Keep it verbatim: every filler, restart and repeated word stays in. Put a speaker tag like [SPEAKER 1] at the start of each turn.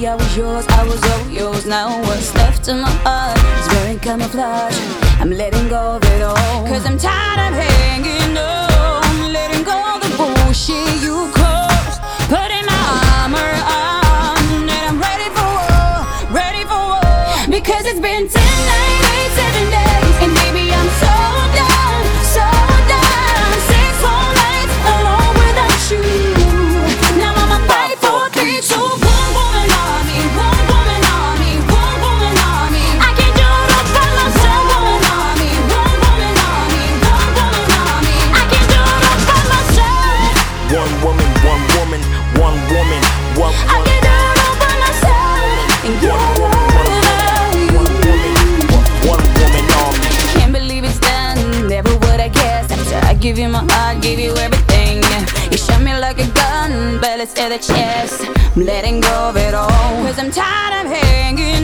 [SPEAKER 1] I was yours, I was all yours. Now what's left in my heart is wearing camouflage. I'm letting go of it all, cause I'm tired of hanging on. Letting go of the bullshit you caused, putting my armor on, and I'm ready for war, ready for war. Because it's been ten nights, eight, seven days, and baby I'm so down, so down. Six whole nights alone without you. Now I'ma fight for three, two, one woman army, one woman army, one woman army. I can't do it all by myself. One woman army, one woman army, one woman army. I can't do it all by myself.
[SPEAKER 2] One woman, one woman, one woman, one
[SPEAKER 1] I
[SPEAKER 2] woman.
[SPEAKER 1] can't do it all by myself. And
[SPEAKER 2] One woman, one woman, one woman, one woman army.
[SPEAKER 1] can't believe it's done, never would I guess. After I give you my heart, give you everything, you shot me like a gun, bullets to the chest. I'm letting go of it all, cause I'm tired of hanging